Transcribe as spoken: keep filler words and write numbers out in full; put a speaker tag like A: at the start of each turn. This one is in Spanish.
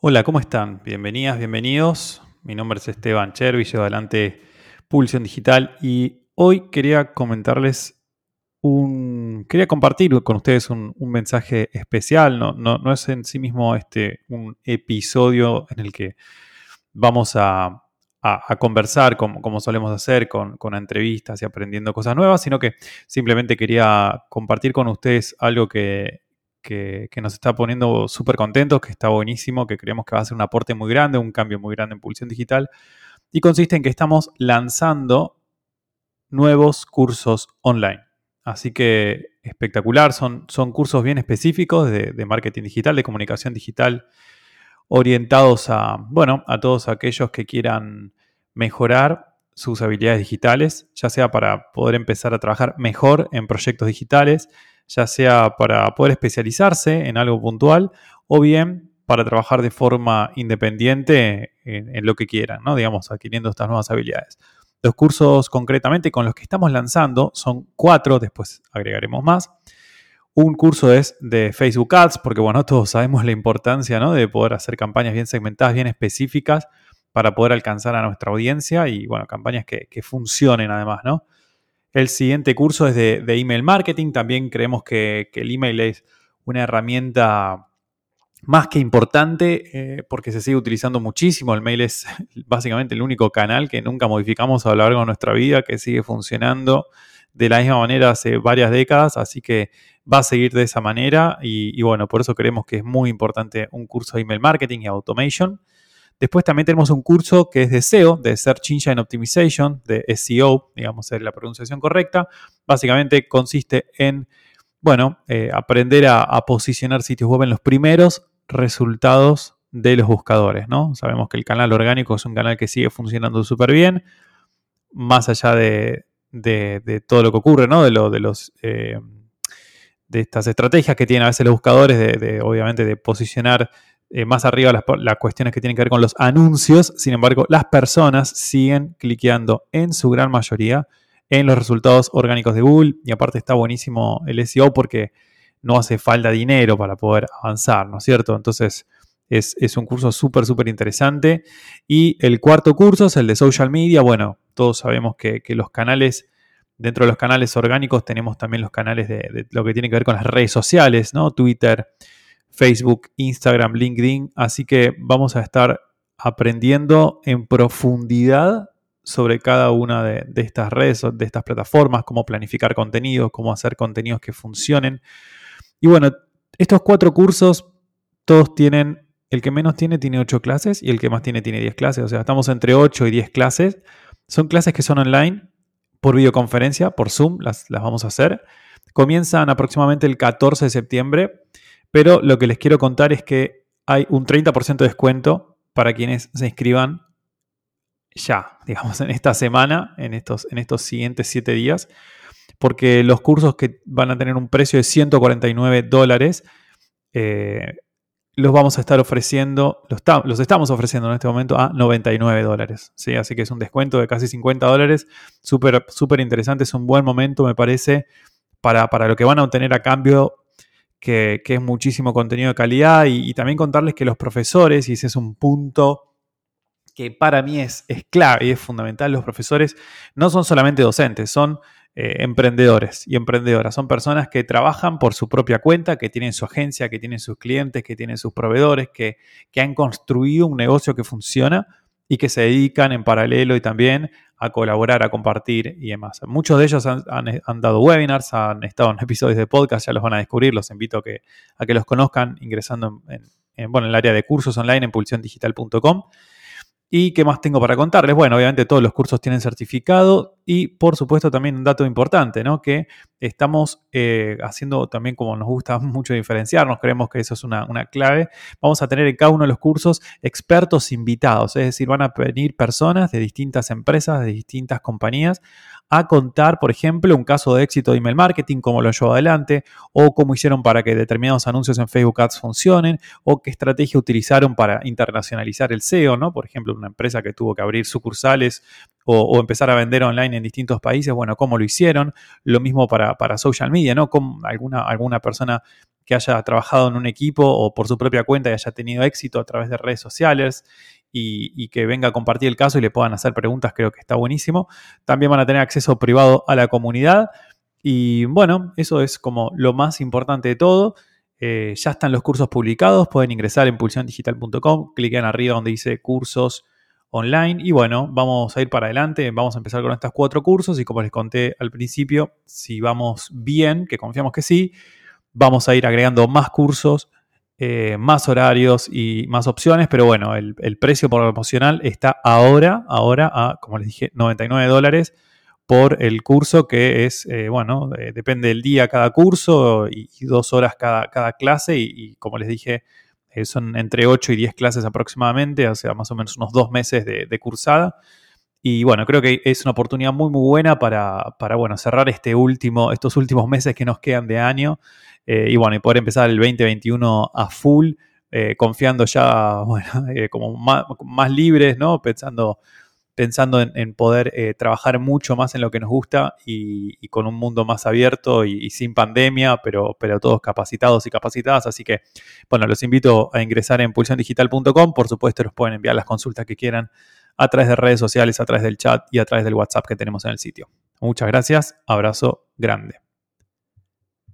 A: Hola, ¿cómo están? Bienvenidas, bienvenidos. Mi nombre es Esteban Chervi, llevo adelante Pulsión Digital y hoy quería comentarles un... Quería compartir con ustedes un, un mensaje especial. No, no, no es en sí mismo este, un episodio en el que vamos a, a- a conversar como, como solemos hacer con, con entrevistas y aprendiendo cosas nuevas, sino que simplemente quería compartir con ustedes algo que, que, que nos está poniendo súper contentos, que está buenísimo, que creemos que va a ser un aporte muy grande, un cambio muy grande en Pulsión Digital, y consiste en que estamos lanzando nuevos cursos online. Así que espectacular, son, son cursos bien específicos de, de marketing digital, de comunicación digital, orientados a, bueno, a todos aquellos que quieran mejorar sus habilidades digitales, ya sea para poder empezar a trabajar mejor en proyectos digitales, ya sea para poder especializarse en algo puntual o bien para trabajar de forma independiente en, en lo que quieran, ¿no? Digamos, adquiriendo estas nuevas habilidades. Los cursos concretamente con los que estamos lanzando son cuatro, después agregaremos más. Un curso es de Facebook Ads, porque bueno, todos sabemos la importancia, ¿no?, de poder hacer campañas bien segmentadas, bien específicas para poder alcanzar a nuestra audiencia y bueno, campañas que, que funcionen además, ¿no? El siguiente curso es de, de email marketing. También creemos que, que el email es una herramienta más que importante eh, porque se sigue utilizando muchísimo. El mail es básicamente el único canal que nunca modificamos a lo largo de nuestra vida, que sigue funcionando de la misma manera hace varias décadas, así que va a seguir de esa manera y, y bueno, por eso creemos que es muy importante un curso de email marketing y automation. Después también tenemos un curso que es de S E O, de Search Engine Optimization, de S E O, digamos, es la pronunciación correcta. Básicamente consiste en, bueno, eh, aprender a, a posicionar sitios web en los primeros resultados de los buscadores, ¿no? Sabemos que el canal orgánico es un canal que sigue funcionando súper bien, más allá de, de, de todo lo que ocurre, ¿no? De, lo, de, los, eh, de estas estrategias que tienen a veces los buscadores, de, de obviamente de posicionar eh, más arriba las, las cuestiones que tienen que ver con los anuncios. Sin embargo, las personas siguen cliqueando en su gran mayoría en los resultados orgánicos de Google y aparte está buenísimo el S E O porque no hace falta dinero para poder avanzar, ¿no es cierto? Entonces es, es un curso súper, súper interesante. Y el cuarto curso es el de social media. Bueno, todos sabemos que, que los canales, dentro de los canales orgánicos tenemos también los canales de, de lo que tiene que ver con las redes sociales, ¿no? Twitter, Facebook, Instagram, LinkedIn. Así que vamos a estar aprendiendo en profundidad sobre cada una de, de estas redes, de estas plataformas, cómo planificar contenidos, cómo hacer contenidos que funcionen. Y bueno, estos cuatro cursos, todos tienen, el que menos tiene, tiene ocho clases y el que más tiene, tiene diez clases. O sea, estamos entre ocho y diez clases. Son clases que son online, por videoconferencia, por Zoom, las, las vamos a hacer. Comienzan aproximadamente el catorce de septiembre, pero lo que les quiero contar es que hay un treinta por ciento de descuento para quienes se inscriban ya, digamos, en esta semana, en estos, en estos siguientes siete días, porque los cursos que van a tener un precio de ciento cuarenta y nueve dólares, eh, los vamos a estar ofreciendo, los, ta- los estamos ofreciendo en este momento a noventa y nueve dólares, ¿sí? Así que es un descuento de casi cincuenta dólares, súper súper interesante, es un buen momento, me parece, para, para lo que van a obtener a cambio, que, que es muchísimo contenido de calidad y, y también contarles que los profesores, y ese es un punto que para mí es, es clave y es fundamental, los profesores no son solamente docentes, son eh, emprendedores y emprendedoras. Son personas que trabajan por su propia cuenta, que tienen su agencia, que tienen sus clientes, que tienen sus proveedores, que, que han construido un negocio que funciona y que se dedican en paralelo y también a colaborar, a compartir y demás. Muchos de ellos han, han, han dado webinars, han estado en episodios de podcast, ya los van a descubrir, los invito a que, a que los conozcan ingresando en, en, en, bueno, en el área de cursos online en pulsión digital punto com. ¿Y qué más tengo para contarles? Bueno, obviamente todos los cursos tienen certificado y por supuesto también un dato importante, ¿no? Que estamos eh, haciendo también, como nos gusta mucho diferenciarnos, creemos que eso es una, una clave. Vamos a tener en cada uno de los cursos expertos invitados, es decir, van a venir personas de distintas empresas, de distintas compañías a contar, por ejemplo, un caso de éxito de email marketing, cómo lo llevó adelante, o cómo hicieron para que determinados anuncios en Facebook Ads funcionen, o qué estrategia utilizaron para internacionalizar el S E O, ¿no? Por ejemplo, una empresa que tuvo que abrir sucursales o, o empezar a vender online en distintos países, bueno, cómo lo hicieron. Lo mismo para, para social media, ¿no? Como alguna, alguna persona que haya trabajado en un equipo o por su propia cuenta y haya tenido éxito a través de redes sociales y, y que venga a compartir el caso y le puedan hacer preguntas, creo que está buenísimo. También van a tener acceso privado a la comunidad y bueno, eso es como lo más importante de todo. Eh, ya están los cursos publicados, pueden ingresar en pulsión digital punto com, cliquen arriba donde dice cursos online y bueno, vamos a ir para adelante, vamos a empezar con estos cuatro cursos y como les conté al principio, si vamos bien, que confiamos que sí, vamos a ir agregando más cursos, eh, más horarios y más opciones, pero bueno, el, el precio promocional está ahora, ahora a, como les dije, noventa y nueve dólares por el curso que es, eh, bueno, eh, depende del día cada curso y, y dos horas cada, cada clase y, y como les dije, eh, son entre ocho y diez clases aproximadamente, o sea, más o menos unos dos meses de, de cursada. Y bueno, creo que es una oportunidad muy, muy buena para, para bueno, cerrar este último, estos últimos meses que nos quedan de año eh, y bueno, y poder empezar el veinte veintiuno a full, eh, confiando ya, bueno, eh, como más, más libres, ¿no? Pensando, pensando en, en poder eh, trabajar mucho más en lo que nos gusta y, y con un mundo más abierto y, y sin pandemia, pero, pero todos capacitados y capacitadas. Así que, bueno, los invito a ingresar en pulsión digital punto com. Por supuesto, nos pueden enviar las consultas que quieran a través de redes sociales, a través del chat y a través del WhatsApp que tenemos en el sitio. Muchas gracias, abrazo grande.